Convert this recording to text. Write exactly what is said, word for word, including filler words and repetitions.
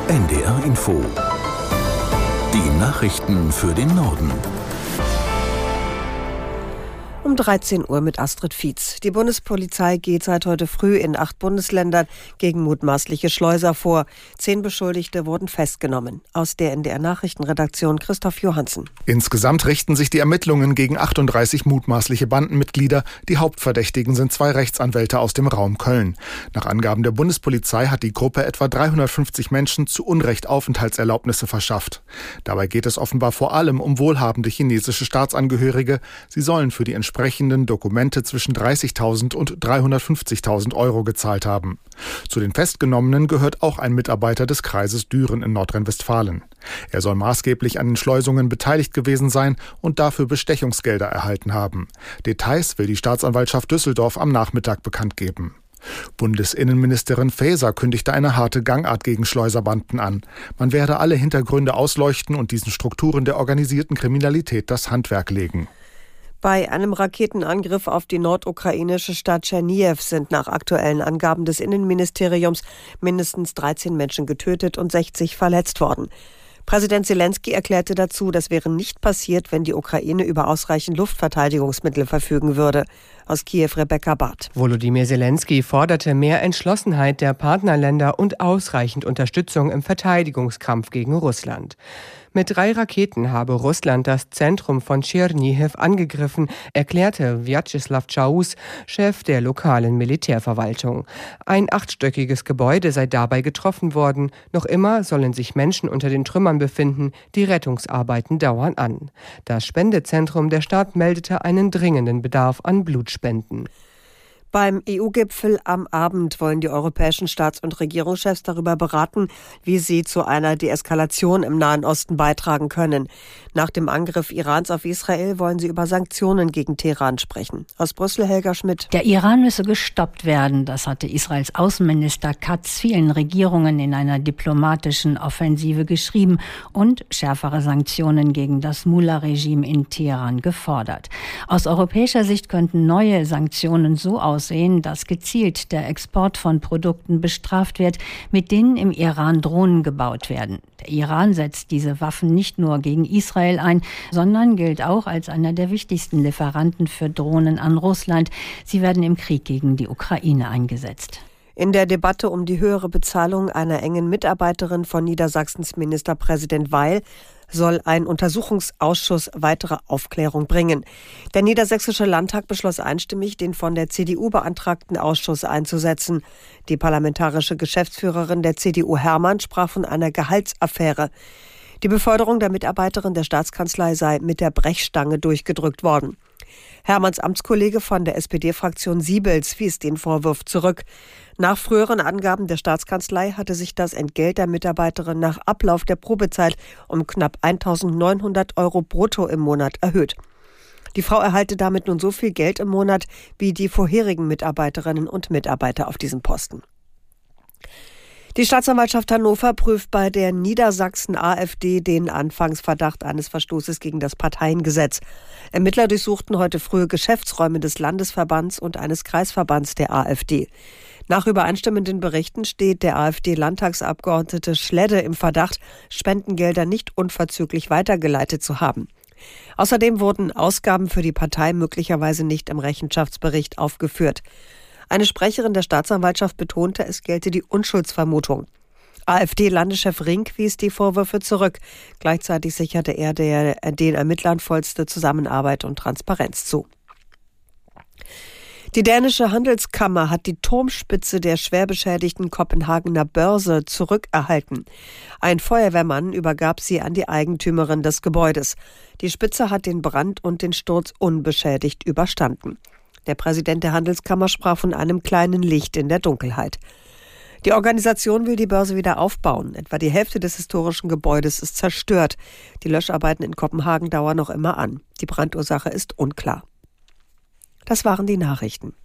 N D R Info. Die Nachrichten für den Norden. Um dreizehn Uhr mit Astrid Fietz. Die Bundespolizei geht seit heute früh in acht Bundesländern gegen mutmaßliche Schleuser vor. Zehn Beschuldigte wurden festgenommen. Aus der N D R-Nachrichtenredaktion Christoph Johansen. Insgesamt richten sich die Ermittlungen gegen achtunddreißig mutmaßliche Bandenmitglieder. Die Hauptverdächtigen sind zwei Rechtsanwälte aus dem Raum Köln. Nach Angaben der Bundespolizei hat die Gruppe etwa dreihundertfünfzig Menschen zu Unrecht Aufenthaltserlaubnisse verschafft. Dabei geht es offenbar vor allem um wohlhabende chinesische Staatsangehörige. Sie sollen für die entsprechenden Dokumente zwischen dreißigtausend und dreihundertfünfzigtausend Euro gezahlt haben. Zu den Festgenommenen gehört auch ein Mitarbeiter des Kreises Düren in Nordrhein-Westfalen. Er soll maßgeblich an den Schleusungen beteiligt gewesen sein und dafür Bestechungsgelder erhalten haben. Details will die Staatsanwaltschaft Düsseldorf am Nachmittag bekannt geben. Bundesinnenministerin Faeser kündigte eine harte Gangart gegen Schleuserbanden an. Man werde alle Hintergründe ausleuchten und diesen Strukturen der organisierten Kriminalität das Handwerk legen. Bei einem Raketenangriff auf die nordukrainische Stadt Tschernijew sind nach aktuellen Angaben des Innenministeriums mindestens dreizehn Menschen getötet und sechzig verletzt worden. Präsident Zelensky erklärte dazu, das wäre nicht passiert, wenn die Ukraine über ausreichend Luftverteidigungsmittel verfügen würde. Aus Kiew Rebecca Barth. Volodymyr Zelensky forderte mehr Entschlossenheit der Partnerländer und ausreichend Unterstützung im Verteidigungskampf gegen Russland. Mit drei Raketen habe Russland das Zentrum von Tschernijew angegriffen, erklärte Wjatscheslaw Chaus, Chef der lokalen Militärverwaltung. Ein achtstöckiges Gebäude sei dabei getroffen worden. Noch immer sollen sich Menschen unter den Trümmern befinden. Die Rettungsarbeiten dauern an. Das Spendezentrum der Stadt meldete einen dringenden Bedarf an Blutspenden. Beim E U-Gipfel am Abend wollen die europäischen Staats- und Regierungschefs darüber beraten, wie sie zu einer Deeskalation im Nahen Osten beitragen können. Nach dem Angriff Irans auf Israel wollen sie über Sanktionen gegen Teheran sprechen. Aus Brüssel Helga Schmidt. Der Iran müsse gestoppt werden, das hatte Israels Außenminister Katz vielen Regierungen in einer diplomatischen Offensive geschrieben und schärfere Sanktionen gegen das Mullah-Regime in Teheran gefordert. Aus europäischer Sicht könnten neue Sanktionen so aussehen, sehen, dass gezielt der Export von Produkten bestraft wird, mit denen im Iran Drohnen gebaut werden. Der Iran setzt diese Waffen nicht nur gegen Israel ein, sondern gilt auch als einer der wichtigsten Lieferanten für Drohnen an Russland. Sie werden im Krieg gegen die Ukraine eingesetzt. In der Debatte um die höhere Bezahlung einer engen Mitarbeiterin von Niedersachsens Ministerpräsident Weil soll ein Untersuchungsausschuss weitere Aufklärung bringen. Der Niedersächsische Landtag beschloss einstimmig, den von der C D U beantragten Ausschuss einzusetzen. Die parlamentarische Geschäftsführerin der C D U Hermann sprach von einer Gehaltsaffäre. Die Beförderung der Mitarbeiterin der Staatskanzlei sei mit der Brechstange durchgedrückt worden. Hermanns Amtskollege von der S P D-Fraktion Siebels wies den Vorwurf zurück. Nach früheren Angaben der Staatskanzlei hatte sich das Entgelt der Mitarbeiterin nach Ablauf der Probezeit um knapp eintausendneunhundert Euro brutto im Monat erhöht. Die Frau erhalte damit nun so viel Geld im Monat wie die vorherigen Mitarbeiterinnen und Mitarbeiter auf diesem Posten. Die Staatsanwaltschaft Hannover prüft bei der Niedersachsen-AfD den Anfangsverdacht eines Verstoßes gegen das Parteiengesetz. Ermittler durchsuchten heute früh Geschäftsräume des Landesverbands und eines Kreisverbands der AfD. Nach übereinstimmenden Berichten steht der AfD-Landtagsabgeordnete Schledde im Verdacht, Spendengelder nicht unverzüglich weitergeleitet zu haben. Außerdem wurden Ausgaben für die Partei möglicherweise nicht im Rechenschaftsbericht aufgeführt. Eine Sprecherin der Staatsanwaltschaft betonte, es gelte die Unschuldsvermutung. AfD-Landeschef Rink wies die Vorwürfe zurück. Gleichzeitig sicherte er der, den Ermittlern vollste Zusammenarbeit und Transparenz zu. Die dänische Handelskammer hat die Turmspitze der schwer beschädigten Kopenhagener Börse zurückerhalten. Ein Feuerwehrmann übergab sie an die Eigentümerin des Gebäudes. Die Spitze hat den Brand und den Sturz unbeschädigt überstanden. Der Präsident der Handelskammer sprach von einem kleinen Licht in der Dunkelheit. Die Organisation will die Börse wieder aufbauen. Etwa die Hälfte des historischen Gebäudes ist zerstört. Die Löscharbeiten in Kopenhagen dauern noch immer an. Die Brandursache ist unklar. Das waren die Nachrichten.